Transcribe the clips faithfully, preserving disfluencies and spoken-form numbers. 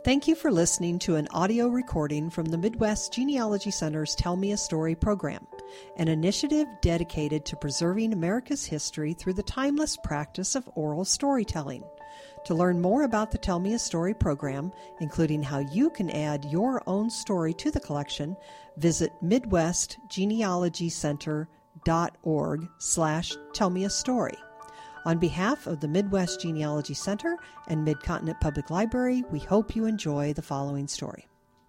Thank you for listening to an audio recording from the Midwest Genealogy Center's Tell Me a Story program, an initiative dedicated to preserving America's history through the timeless practice of oral storytelling. To learn more about the Tell Me a Story program, including how you can add your own story to the collection, visit midwestgenealogycenter.org slash tell me a story. On behalf of the Midwest Genealogy Center and Mid-Continent Public Library, we hope you enjoy the following story.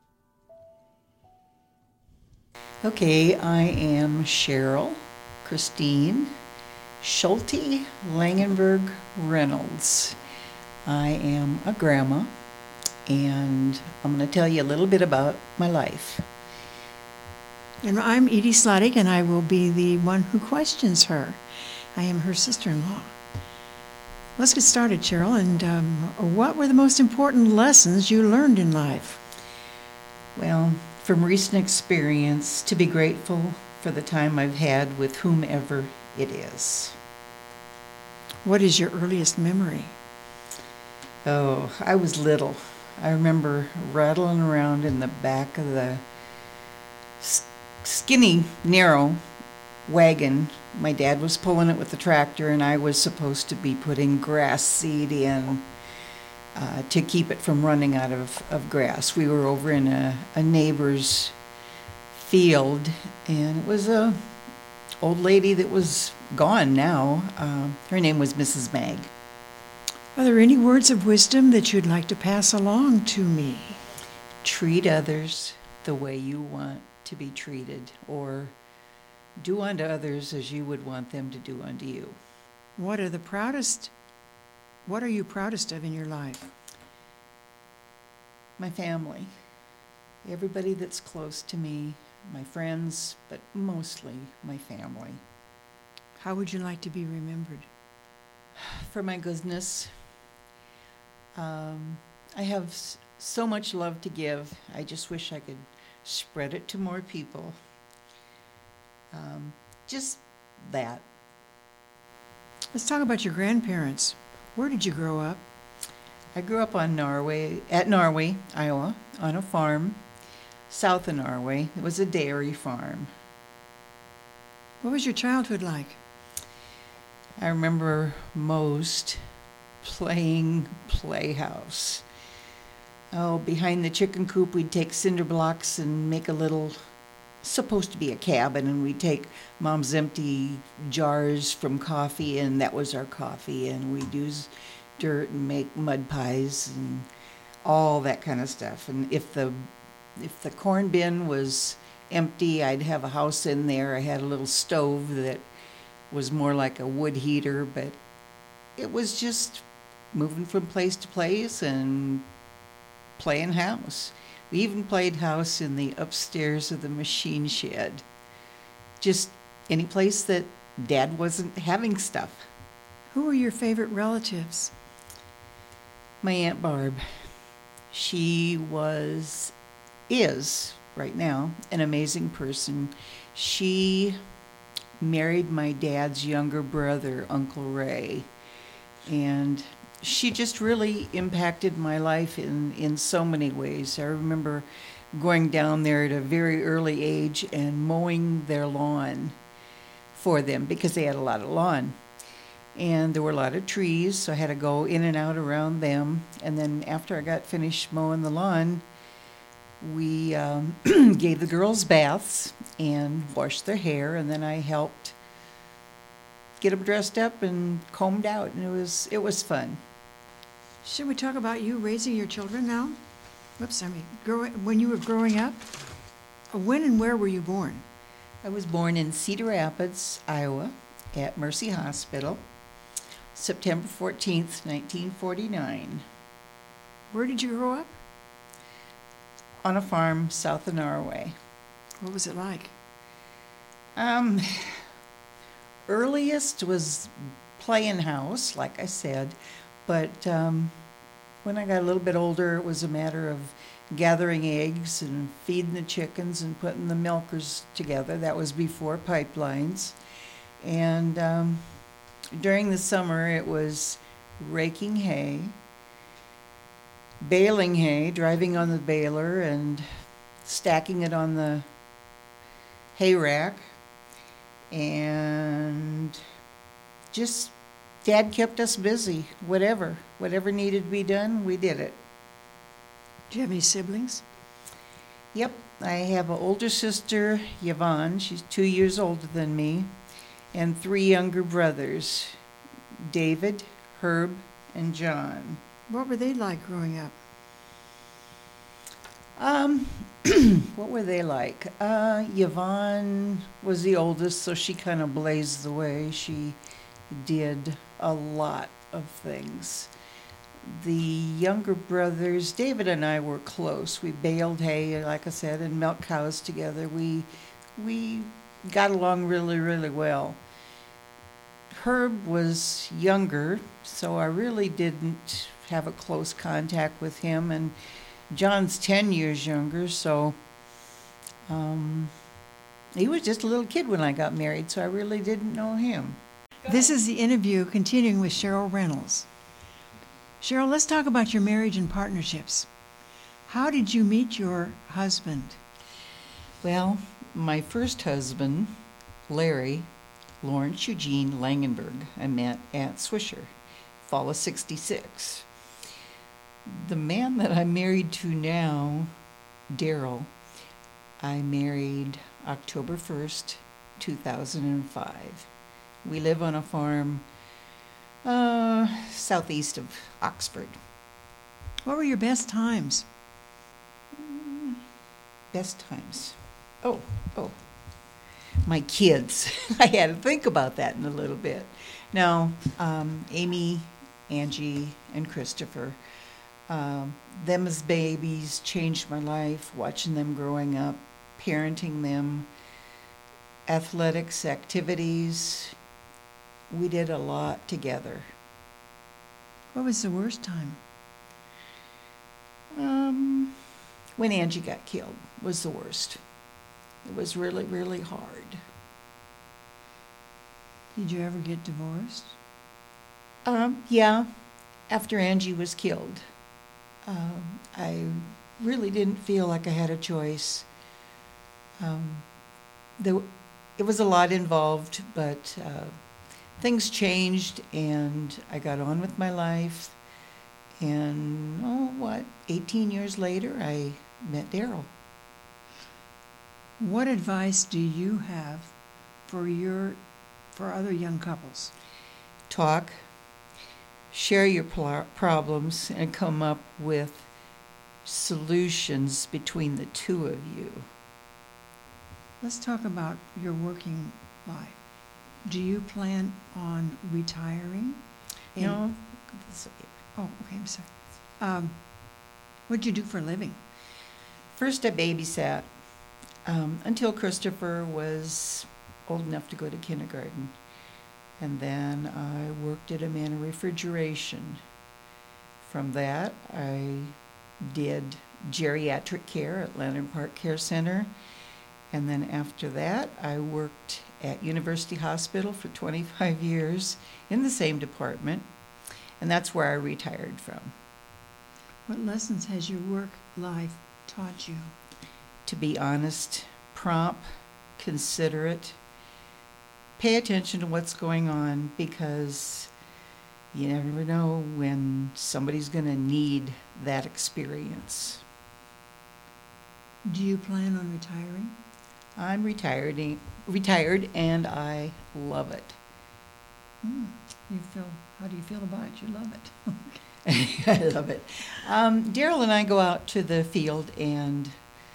Okay, I am Cheryl Christine Schulte Langenberg Reynolds. I am a grandma, and I'm going to tell you a little bit about my life. And I'm Edie Slottig, and I will be the one who questions her. I am her sister-in-law. Let's get started, Cheryl. And um, what were the most important lessons you learned in life? Well, from recent experience, to be grateful for the time I've had with whomever it is. What is your earliest memory? Oh, I was little. I remember rattling around in the back of the skinny, narrow wagon. My dad was pulling it with the tractor, and I was supposed to be putting grass seed in uh, to keep it from running out of, of grass. We were over in a, a neighbor's field, and it was a old lady that was gone now. Uh, her name was Missus Mag. Are there any words of wisdom that you'd like to pass along to me? Treat others the way you want to be treated, or do unto others as you would want them to do unto you. What are the proudest, what are you proudest of in your life? My family. Everybody that's close to me, my friends, but mostly my family. How would you like to be remembered? For my goodness. Um, I have s- so much love to give. I just wish I could spread it to more people. Um, just that. Let's talk about your grandparents. Where did you grow up? I grew up on Norway, at Norway, Iowa, on a farm south of Norway. It was a dairy farm. What was your childhood like? I remember most playing playhouse. Oh, behind the chicken coop, we'd take cinder blocks and make a little, supposed to be a cabin, and we'd take Mom's empty jars from coffee, and that was our coffee, and we'd use dirt and make mud pies and all that kind of stuff. And if the if the corn bin was empty, I'd have a house in there. I had a little stove that was more like a wood heater, but it was just moving from place to place and playing house. We even played house in the upstairs of the machine shed. Just any place that Dad wasn't having stuff. Who are your favorite relatives? My Aunt Barb. She was, is, right now, an amazing person. She married my dad's younger brother, Uncle Ray, and she just really impacted my life in, in so many ways. I remember going down there at a very early age and mowing their lawn for them because they had a lot of lawn. And there were a lot of trees, so I had to go in and out around them. And then after I got finished mowing the lawn, we um, gave the girls baths and washed their hair, and then I helped get them dressed up and combed out, and it was it was fun. Should we talk about you raising your children now? Whoops, I mean, growing, when you were growing up? When and where were you born? I was born in Cedar Rapids, Iowa, at Mercy Hospital, September fourteenth, nineteen forty-nine. Where did you grow up? On a farm south of Norway. What was it like? Um, earliest was playing house, like I said, but um, when I got a little bit older, it was a matter of gathering eggs and feeding the chickens and putting the milkers together. That was before pipelines. And um, during the summer, it was raking hay, baling hay, driving on the baler and stacking it on the hay rack. And just, Dad kept us busy, whatever. Whatever needed to be done, we did it. Do you have any siblings? Yep, I have an older sister, Yvonne. She's two years older than me. And three younger brothers, David, Herb, and John. What were they like growing up? Um, what were they like? Uh, Yvonne was the oldest, so she kind of blazed the way. She did a lot of things. The younger brothers, David and I were close. We baled hay, like I said, and milked cows together. We we got along really, really well. Herb was younger, so I really didn't have a close contact with him, and John's ten years younger, so um, he was just a little kid when I got married, so I really didn't know him. This is the interview continuing with Cheryl Reynolds. Cheryl, let's talk about your marriage and partnerships. How did you meet your husband? Well, my first husband, Larry Lawrence Eugene Langenberg, I met at Swisher, fall of sixty-six. The man that I'm married to now, Daryl, I married October first, two thousand five. We live on a farm uh, southeast of Oxford. What were your best times? Mm, best times. Oh, oh. My kids. I had to think about that in a little bit. Now, um, Amy, Angie, and Christopher, um, them as babies changed my life, watching them growing up, parenting them, athletics, activities. We did a lot together. What was the worst time? Um, when Angie got killed was the worst. It was really, really hard. Did you ever get divorced? Um, yeah, after Angie was killed. Um, I really didn't feel like I had a choice. Um, there, it was a lot involved, but uh, things changed, and I got on with my life. And, oh, what, eighteen years later, I met Daryl. What advice do you have for your for other young couples? Talk, share your pl- problems, and come up with solutions between the two of you. Let's talk about your working life. Do you plan on retiring? You And- know, Oh, okay, I'm sorry. Um, what do you do for a living? first I babysat um, until Christopher was old enough to go to kindergarten. And then I worked at Amana Refrigeration. From that, I did geriatric care at Leonard Park Care Center. And then after that, I worked at University Hospital for twenty-five years in the same department. And that's where I retired from. What lessons has your work life taught you? To be honest, prompt, considerate, pay attention to what's going on, because you never know when somebody's going to need that experience. Do you plan on retiring? I'm retired, retired and I love it. Hmm. You feel? How do you feel about it? You love it. I love it. Um, Daryl and I go out to the field and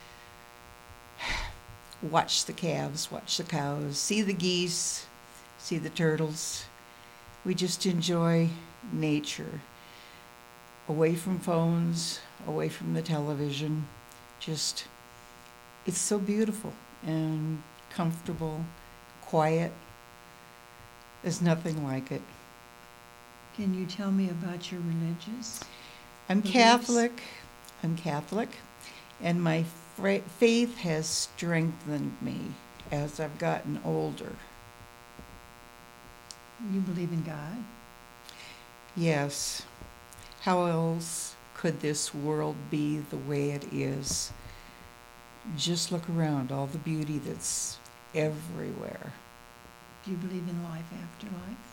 watch the calves, watch the cows, see the geese, see the turtles. We just enjoy nature. Away from phones, away from the television. Just, it's so beautiful and comfortable, quiet. There's nothing like it. Can you tell me about your religious? I'm beliefs? Catholic. I'm Catholic, and my fra- faith has strengthened me as I've gotten older. You believe in God? Yes. How else could this world be the way it is? Just look around, all the beauty that's everywhere. Do you believe in life after life?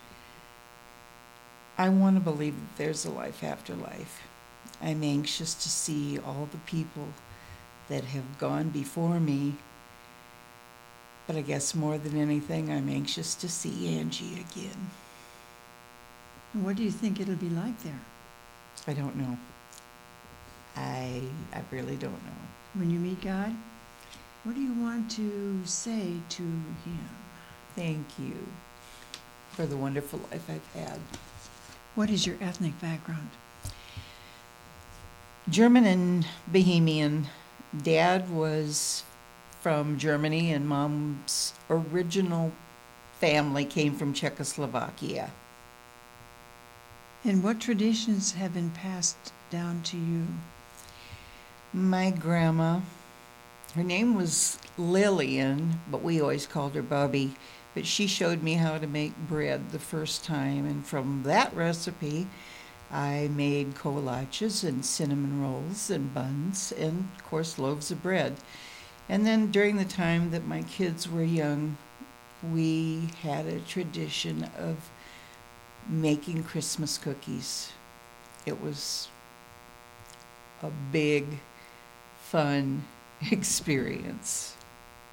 I want to believe that there's a life after life. I'm anxious to see all the people that have gone before me. But I guess more than anything, I'm anxious to see Angie again. And what do you think it'll be like there? I don't know. I I really don't know. When you meet God, what do you want to say to him? Thank you for the wonderful life I've had. What is your ethnic background? German and Bohemian. Dad was from Germany, and Mom's original family came from Czechoslovakia. And what traditions have been passed down to you? My grandma, her name was Lillian, but we always called her Bubby, but she showed me how to make bread the first time, and from that recipe, I made kolaches and cinnamon rolls and buns and, of course, loaves of bread. And then during the time that my kids were young, we had a tradition of making Christmas cookies. It was a big, fun experience.